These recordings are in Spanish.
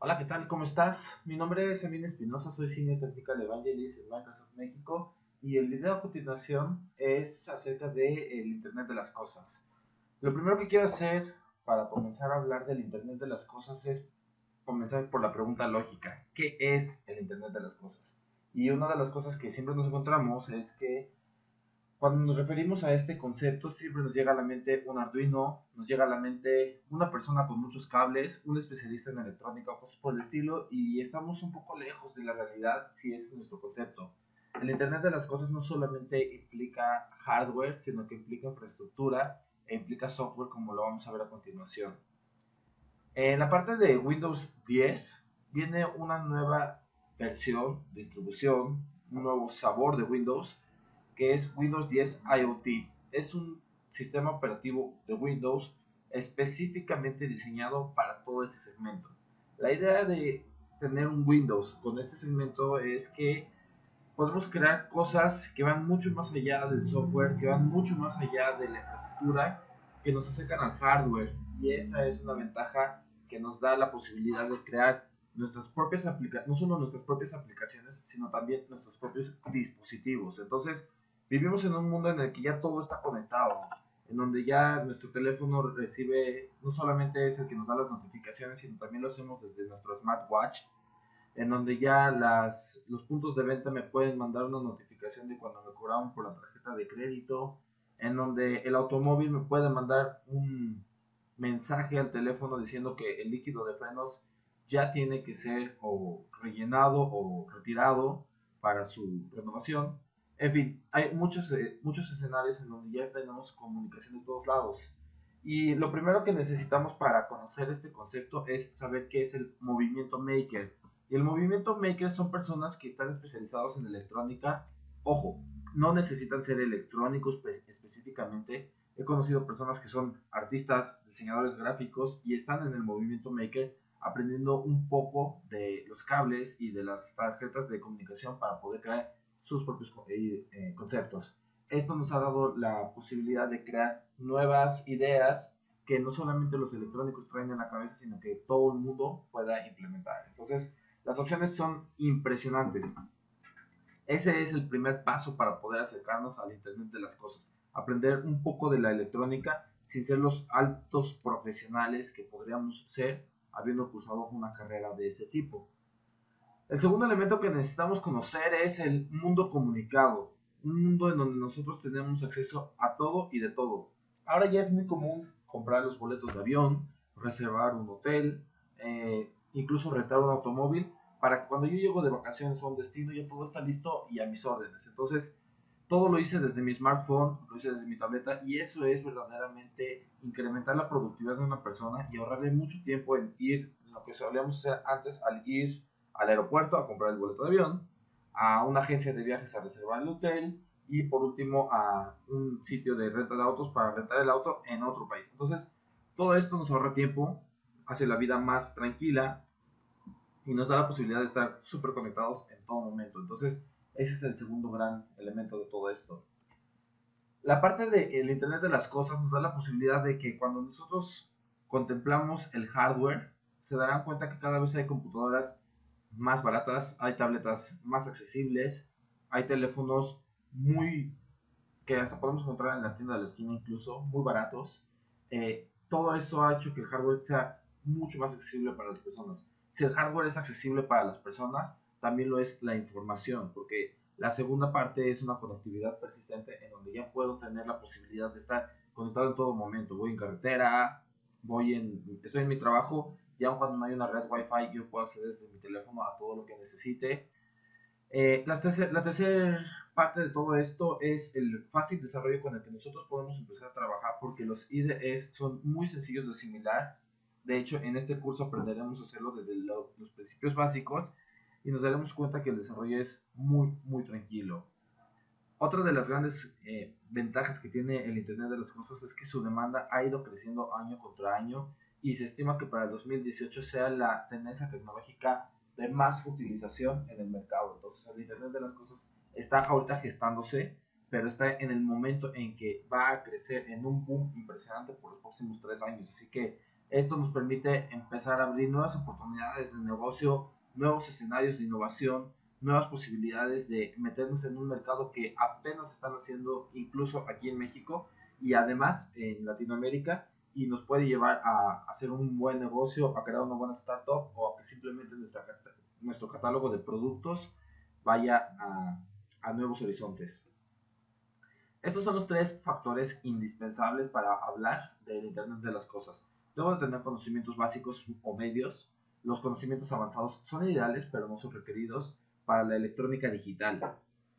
Hola, ¿qué tal? ¿Cómo estás? Mi nombre es Emilio Espinosa, soy Senior Technical Evangelist en Microsoft México y el video a continuación es acerca del Internet de las Cosas. Lo primero que quiero hacer para comenzar a hablar del Internet de las Cosas es comenzar por la pregunta lógica. ¿Qué es el Internet de las Cosas? Y una de las cosas que siempre nos encontramos es que cuando nos referimos a este concepto, siempre nos llega a la mente un Arduino, nos llega a la mente una persona con muchos cables, un especialista en electrónica o cosas por el estilo, y estamos un poco lejos de la realidad si es nuestro concepto. El Internet de las Cosas no solamente implica hardware, sino que implica infraestructura e implica software, como lo vamos a ver a continuación. En la parte de Windows 10 viene una nueva versión, distribución, un nuevo sabor de Windows que es Windows 10 IoT. Es un sistema operativo de Windows específicamente diseñado para todo este segmento. La idea de tener un Windows con este segmento es que podemos crear cosas que van mucho más allá del software, que van mucho más allá de la infraestructura, que nos acercan al hardware. Y esa es una ventaja que nos da la posibilidad de crear nuestras propias aplicaciones, no solo nuestras propias aplicaciones, sino también nuestros propios dispositivos. Entonces, vivimos en un mundo en el que ya todo está conectado, en donde ya nuestro teléfono recibe, no solamente es el que nos da las notificaciones, sino también lo hacemos desde nuestro smartwatch, en donde ya los puntos de venta me pueden mandar una notificación de cuando me cobraron por la tarjeta de crédito, en donde el automóvil me puede mandar un mensaje al teléfono diciendo que el líquido de frenos ya tiene que ser o rellenado o retirado para su renovación. En fin, hay muchos escenarios en donde ya tenemos comunicación de todos lados. Y lo primero que necesitamos para conocer este concepto es saber qué es el movimiento maker. Y el movimiento maker son personas que están especializados en electrónica. Ojo, no necesitan ser electrónicos específicamente. He conocido personas que son artistas, diseñadores gráficos y están en el movimiento maker aprendiendo un poco de los cables y de las tarjetas de comunicación para poder crear sus propios conceptos. Esto nos ha dado la posibilidad de crear nuevas ideas que no solamente los electrónicos traen en la cabeza, sino que todo el mundo pueda implementar. Entonces, las opciones son impresionantes. Ese es el primer paso para poder acercarnos al Internet de las Cosas. Aprender un poco de la electrónica sin ser los altos profesionales que podríamos ser habiendo cursado una carrera de ese tipo. El segundo elemento que necesitamos conocer es el mundo comunicado, un mundo en donde nosotros tenemos acceso a todo y de todo. Ahora ya es muy común comprar los boletos de avión, reservar un hotel, incluso rentar un automóvil, para que cuando yo llego de vacaciones a un destino ya todo está listo y a mis órdenes. Entonces, todo lo hice desde mi smartphone, lo hice desde mi tableta y eso es verdaderamente incrementar la productividad de una persona y ahorrarle mucho tiempo en ir, lo que solíamos hacer antes al ir al aeropuerto a comprar el boleto de avión, a una agencia de viajes a reservar el hotel y por último a un sitio de renta de autos para rentar el auto en otro país. Entonces, todo esto nos ahorra tiempo, hace la vida más tranquila y nos da la posibilidad de estar súper conectados en todo momento. Entonces, ese es el segundo gran elemento de todo esto. La parte del Internet de las Cosas nos da la posibilidad de que cuando nosotros contemplamos el hardware, se darán cuenta que cada vez hay computadoras más baratas, hay tabletas más accesibles, hay teléfonos muy que hasta podemos encontrar en la tienda de la esquina incluso, muy baratos. Todo eso ha hecho que el hardware sea mucho más accesible para las personas. Si el hardware es accesible para las personas, también lo es la información, porque la segunda parte es una conectividad persistente en donde ya puedo tener la posibilidad de estar conectado en todo momento. Voy en carretera, estoy en mi trabajo y aun cuando no hay una red Wi-Fi, yo puedo acceder desde mi teléfono a todo lo que necesite. La tercera parte de todo esto es el fácil desarrollo con el que nosotros podemos empezar a trabajar porque los IDEs son muy sencillos de asimilar. De hecho, en este curso aprenderemos a hacerlo desde los principios básicos y nos daremos cuenta que el desarrollo es muy, muy tranquilo. Otra de las grandes ventajas que tiene el Internet de las Cosas es que su demanda ha ido creciendo año contra año y se estima que para el 2018 sea la tendencia tecnológica de más utilización en el mercado. Entonces el Internet de las Cosas está ahorita gestándose, pero está en el momento en que va a crecer en un boom impresionante por los próximos 3 años. Así que Esto nos permite empezar a abrir nuevas oportunidades de negocio, nuevos escenarios de innovación, nuevas posibilidades de meternos en un mercado que apenas están haciendo incluso aquí en México y además en Latinoamérica, y nos puede llevar a hacer un buen negocio, a crear una buena startup o a que simplemente nuestro catálogo de productos vaya a nuevos horizontes. Estos son los tres factores indispensables para hablar del Internet de las cosas. Debo de tener conocimientos básicos o medios. Los conocimientos avanzados son ideales, pero no son requeridos para la electrónica digital.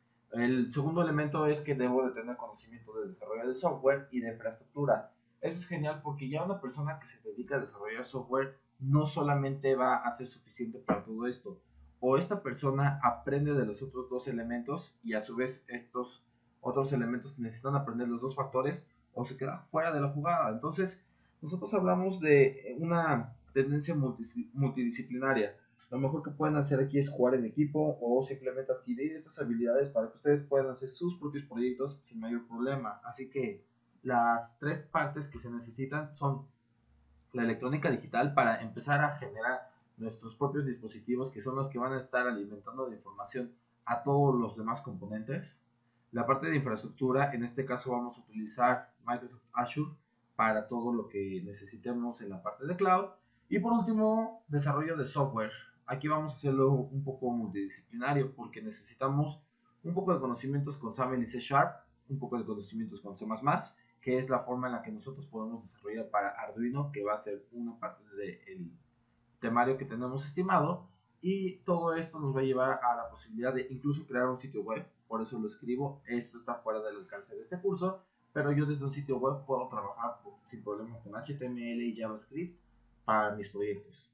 El segundo elemento es que debo de tener conocimiento de desarrollo de software y de infraestructura. Eso es genial porque ya una persona que se dedica a desarrollar software no solamente va a ser suficiente para todo esto. O esta persona aprende de los otros dos elementos y a su vez estos otros elementos necesitan aprender los dos factores o se queda fuera de la jugada. Entonces, nosotros hablamos de una tendencia multidisciplinaria. Lo mejor que pueden hacer aquí es jugar en equipo o simplemente adquirir estas habilidades para que ustedes puedan hacer sus propios proyectos sin mayor problema. Así que las tres partes que se necesitan son la electrónica digital para empezar a generar nuestros propios dispositivos que son los que van a estar alimentando de información a todos los demás componentes. La parte de infraestructura, en este caso vamos a utilizar Microsoft Azure para todo lo que necesitemos en la parte de cloud. Y por último, desarrollo de software. Aquí vamos a hacerlo un poco multidisciplinario porque necesitamos un poco de conocimientos con XAML y C Sharp, un poco de conocimientos con C++, que es la forma en la que nosotros podemos desarrollar para Arduino, que va a ser una parte del temario que tenemos estimado. Y todo esto nos va a llevar a la posibilidad de incluso crear un sitio web. Por eso lo escribo, esto está fuera del alcance de este curso, pero yo desde un sitio web puedo trabajar sin problema con HTML y JavaScript para mis proyectos.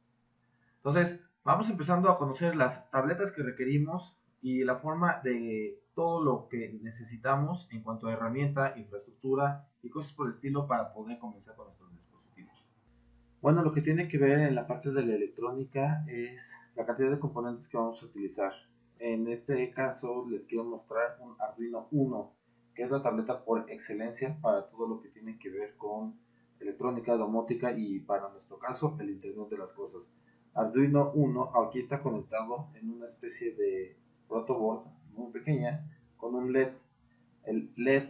Entonces, vamos empezando a conocer las tabletas que requerimos y la forma de todo lo que necesitamos en cuanto a herramienta, infraestructura y cosas por el estilo para poder comenzar con nuestros dispositivos. Bueno, lo que tiene que ver en la parte de la electrónica es la cantidad de componentes que vamos a utilizar. En este caso les quiero mostrar un Arduino Uno, que es la tableta por excelencia para todo lo que tiene que ver con electrónica, domótica y para nuestro caso el Internet de las cosas. Arduino Uno aquí está conectado en una especie de protoboard muy pequeña con un LED. El LED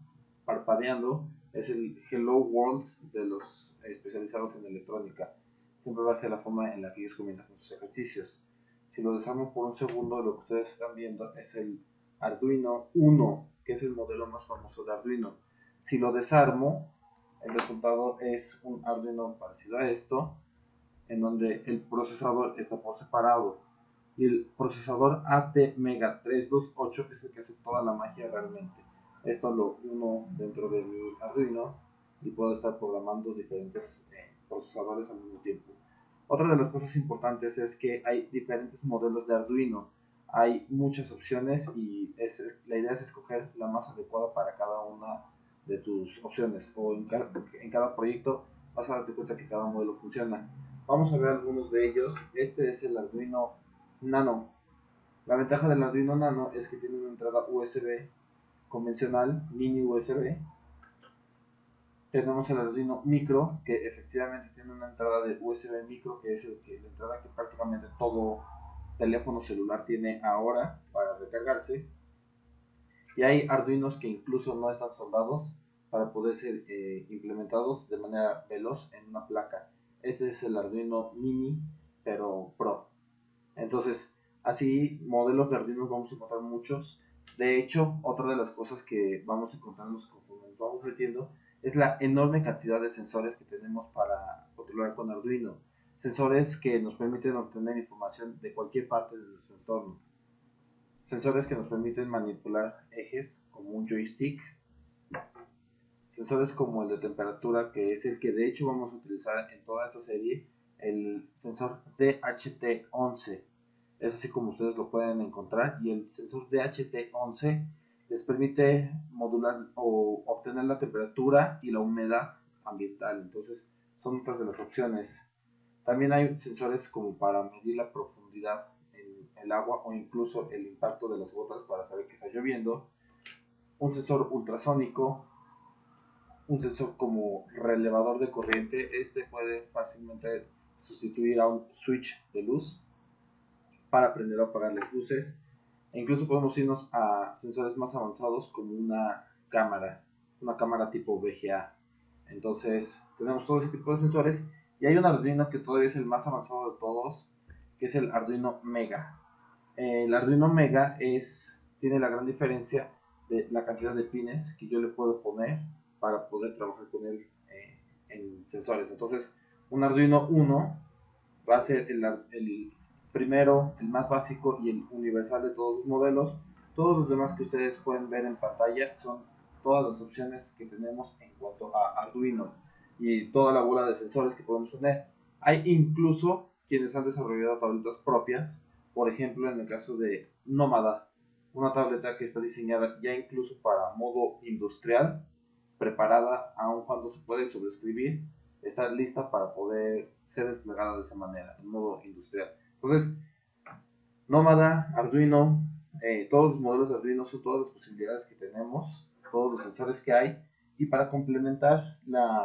parpadeando es el Hello World de los especializados en electrónica. Siempre va a ser la forma en la que ellos comienzan con sus ejercicios. Si lo desarmo por un segundo, lo que ustedes están viendo es el Arduino Uno, que es el modelo más famoso de Arduino. Si lo desarmo, el resultado es un Arduino parecido a esto, en donde el procesador está por separado. Y el procesador ATmega328 es el que hace toda la magia realmente. Esto lo uno dentro de mi Arduino y puedo estar programando diferentes procesadores al mismo tiempo. Otra de las cosas importantes es que hay diferentes modelos de Arduino. Hay muchas opciones y la idea es escoger la más adecuada para cada una de tus opciones. O en cada proyecto vas a darte cuenta que cada modelo funciona. Vamos a ver algunos de ellos. Este es el Arduino Nano. La ventaja del Arduino Nano es que tiene una entrada USB convencional, mini USB. Tenemos el Arduino Micro, que efectivamente tiene una entrada de USB micro, que es la entrada que prácticamente todo teléfono celular tiene ahora para recargarse. Y hay Arduinos que incluso no están soldados para poder ser implementados de manera veloz en una placa. Este es el Arduino Mini, pero Pro. Entonces, así modelos de Arduino vamos a encontrar muchos. De hecho, otra de las cosas que vamos a encontrarnos conforme nos vamos metiendo es la enorme cantidad de sensores que tenemos para controlar con Arduino. Sensores que nos permiten obtener información de cualquier parte de nuestro entorno. Sensores que nos permiten manipular ejes como un joystick. Sensores como el de temperatura, que es el que de hecho vamos a utilizar en toda esta serie, el sensor DHT11. Es así como ustedes lo pueden encontrar, y el sensor DHT11 les permite modular o obtener la temperatura y la humedad ambiental. Entonces son otras de las opciones. También hay sensores como para medir la profundidad en el agua o incluso el impacto de las gotas para saber que está lloviendo. Un sensor ultrasónico, un sensor como relevador de corriente. Este puede fácilmente sustituir a un switch de luz para prender o apagar las luces. E incluso podemos irnos a sensores más avanzados como una cámara tipo VGA. Entonces tenemos todo ese tipo de sensores y hay un Arduino que todavía es el más avanzado de todos, que es el Arduino Mega. El Arduino Mega tiene la gran diferencia de la cantidad de pines que yo le puedo poner para poder trabajar con él en sensores. Entonces un Arduino 1 va a ser el primero, el más básico y el universal de todos los modelos. Todos los demás que ustedes pueden ver en pantalla son todas las opciones que tenemos en cuanto a Arduino y toda la bola de sensores que podemos tener. Hay incluso quienes han desarrollado tabletas propias, por ejemplo en el caso de Nómada, una tableta que está diseñada ya incluso para modo industrial, preparada aun cuando se puede sobreescribir, está lista para poder ser desplegada de esa manera, en modo industrial. Entonces, Nómada, Arduino, todos los modelos de Arduino son todas las posibilidades que tenemos, todos los sensores que hay, y para complementar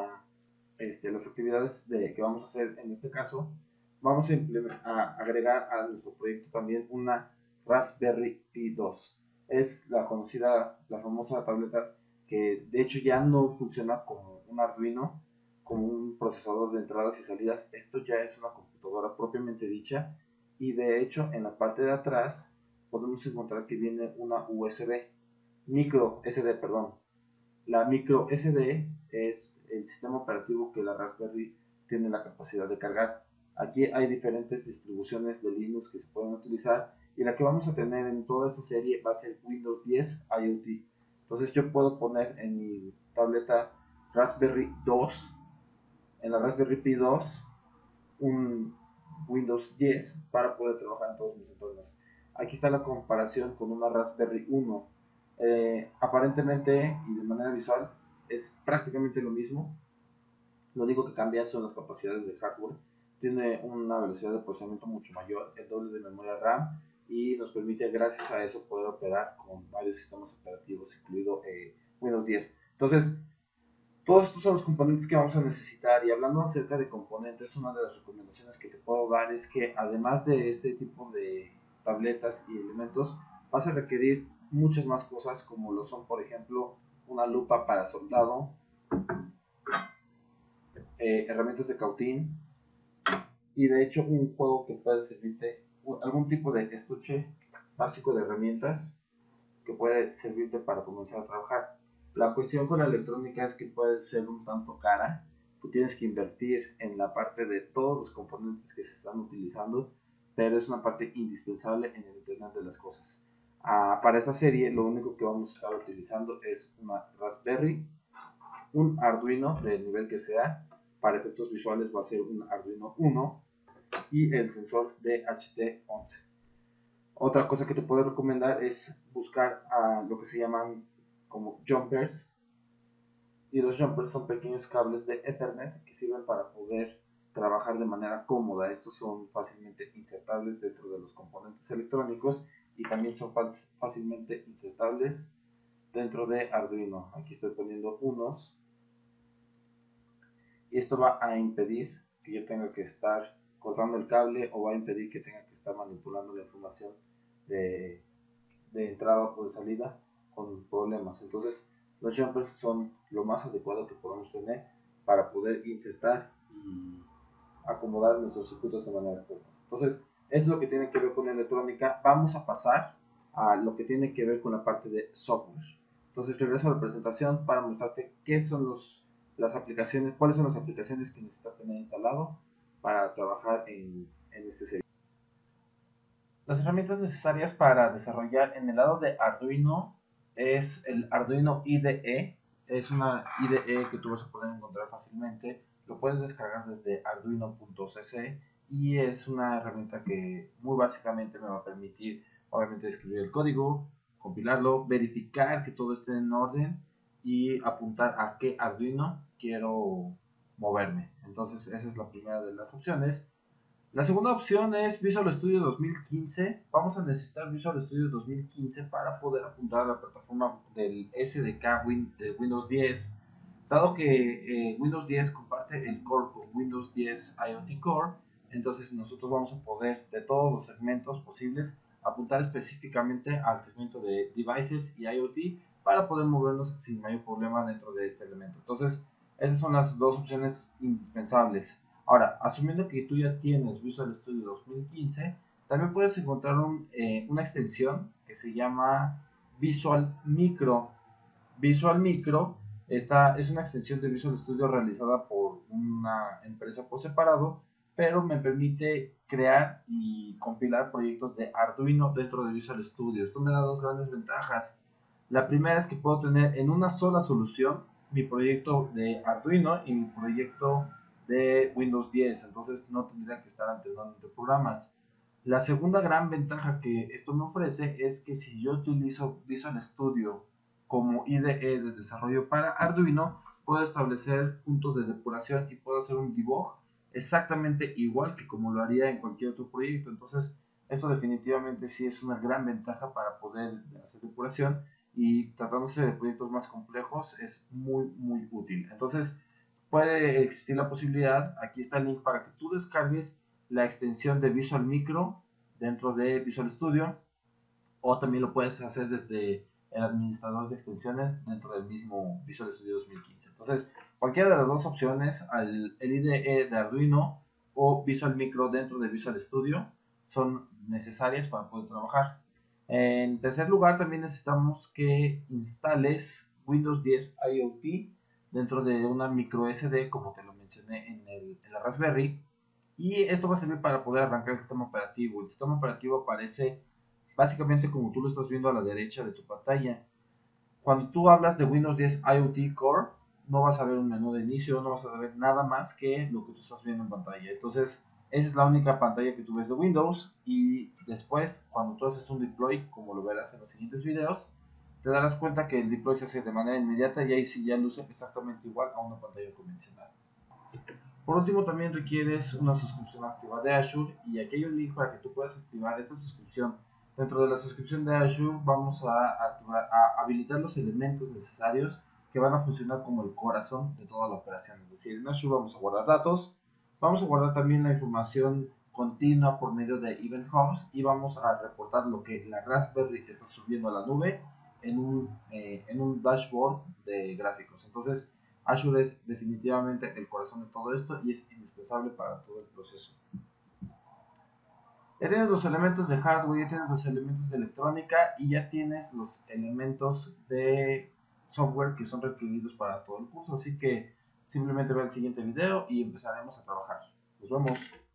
las actividades que vamos a hacer en este caso, vamos a agregar a nuestro proyecto también una Raspberry Pi 2. Es la famosa tableta que de hecho ya no funciona como un Arduino, como un procesador de entradas y salidas. Esto ya es una computadora propiamente dicha y de hecho en la parte de atrás podemos encontrar que viene una USB, micro SD, perdón. La micro SD es el sistema operativo que la Raspberry tiene la capacidad de cargar. Aquí hay diferentes distribuciones de Linux que se pueden utilizar y la que vamos a tener en toda esta serie va a ser Windows 10 IoT. Entonces yo puedo poner en mi tableta Raspberry 2, en la Raspberry Pi 2, un Windows 10 para poder trabajar en todos mis entornos. Aquí está la comparación con una Raspberry 1. Aparentemente y de manera visual es prácticamente lo mismo. Lo único que cambia son las capacidades de hardware. Tiene una velocidad de procesamiento mucho mayor, el doble de memoria RAM y nos permite gracias a eso poder operar con varios sistemas operativos, incluido Windows 10. Entonces, todos estos son los componentes que vamos a necesitar y hablando acerca de componentes, una de las recomendaciones que te puedo dar es que además de este tipo de tabletas y elementos, vas a requerir muchas más cosas como lo son, por ejemplo, una lupa para soldado, herramientas de cautín y de hecho un juego que puede servirte, algún tipo de estuche básico de herramientas que puede servirte para comenzar a trabajar. La cuestión con la electrónica es que puede ser un tanto cara. Tú tienes que invertir en la parte de todos los componentes que se están utilizando, pero es una parte indispensable en el Internet de las Cosas. Para esta serie lo único que vamos a estar utilizando es una Raspberry, un Arduino del nivel que sea. Para efectos visuales va a ser un Arduino 1 y el sensor DHT11. Otra cosa que te puedo recomendar es buscar a lo que se llaman como jumpers. Y los jumpers son pequeños cables de Ethernet que sirven para poder trabajar de manera cómoda. Estos son fácilmente insertables dentro de los componentes electrónicos y también son fácilmente insertables dentro de Arduino. Aquí estoy poniendo unos y esto va a impedir que yo tenga que estar cortando el cable o va a impedir que tenga que estar manipulando la información de, de entrada o de salida con problemas. Entonces, los jumpers son lo más adecuado que podemos tener para poder insertar y acomodar nuestros circuitos de manera correcta. Entonces, es lo que tiene que ver con electrónica. Vamos a pasar a lo que tiene que ver con la parte de software. Entonces, regreso a la presentación para mostrarte qué son las aplicaciones, cuáles son las aplicaciones que necesitas tener instalado para trabajar en este servicio. Las herramientas necesarias para desarrollar en el lado de Arduino es el Arduino IDE. Es una IDE que tú vas a poder encontrar fácilmente. Lo puedes descargar desde arduino.cc y es una herramienta que muy básicamente me va a permitir, obviamente, escribir el código, compilarlo, verificar que todo esté en orden y apuntar a qué Arduino quiero moverme. Entonces, esa es la primera de las opciones. La segunda opción es Visual Studio 2015. Vamos a necesitar Visual Studio 2015 para poder apuntar a la plataforma del SDK de Windows 10 Dado que Windows 10 comparte el core con Windows 10 IoT Core, entonces nosotros vamos a poder, de todos los segmentos posibles, apuntar específicamente al segmento de Devices y IoT para poder movernos sin mayor problema dentro de este elemento. Entonces, esas son las dos opciones indispensables. Ahora, asumiendo que tú ya tienes Visual Studio 2015, también puedes encontrar una extensión que se llama Visual Micro. Visual Micro esta es una extensión de Visual Studio realizada por una empresa por separado, pero me permite crear y compilar proyectos de Arduino dentro de Visual Studio. Esto me da dos grandes ventajas. La primera es que puedo tener en una sola solución mi proyecto de Arduino y mi proyecto de Windows 10, entonces no tendría que estar alternando entre programas. La segunda gran ventaja que esto me ofrece es que si yo utilizo Visual Studio como IDE de desarrollo para Arduino, puedo establecer puntos de depuración y puedo hacer un debug exactamente igual que como lo haría en cualquier otro proyecto. Entonces, esto definitivamente sí es una gran ventaja para poder hacer depuración, y tratándose de proyectos más complejos es muy útil. Entonces, puede existir la posibilidad, aquí está el link para que tú descargues la extensión de Visual Micro dentro de Visual Studio, o también lo puedes hacer desde el administrador de extensiones dentro del mismo Visual Studio 2015. Entonces, cualquiera de las dos opciones, el IDE de Arduino o Visual Micro dentro de Visual Studio, son necesarias para poder trabajar. En tercer lugar, también necesitamos que instales Windows 10 IoT dentro de una micro SD, como te lo mencioné en la Raspberry, y esto va a servir para poder arrancar el sistema operativo. El sistema operativo aparece básicamente como tú lo estás viendo a la derecha de tu pantalla. Cuando tú hablas de Windows 10 IoT Core, no vas a ver un menú de inicio, no vas a ver nada más que lo que tú estás viendo en pantalla. Entonces, esa es la única pantalla que tú ves de Windows, y después, cuando tú haces un deploy, como lo verás en los siguientes videos, te darás cuenta que el deploy se hace de manera inmediata y ahí sí ya luce exactamente igual a una pantalla convencional. Por último, también requieres una suscripción activa de Azure, y aquí hay un link para que tú puedas activar esta suscripción. Dentro de la suscripción de Azure vamos a habilitar los elementos necesarios que van a funcionar como el corazón de toda la operación. Es decir, en Azure vamos a guardar datos, vamos a guardar también la información continua por medio de Event Hubs, y vamos a reportar lo que la Raspberry está subiendo a la nube en un dashboard de gráficos. Entonces, Azure es definitivamente el corazón de todo esto y es indispensable para todo el proceso. Ya tienes los elementos de hardware, ya tienes los elementos de electrónica y ya tienes los elementos de software que son requeridos para todo el curso. Así que simplemente ve el siguiente video y empezaremos a trabajar. Nos vemos.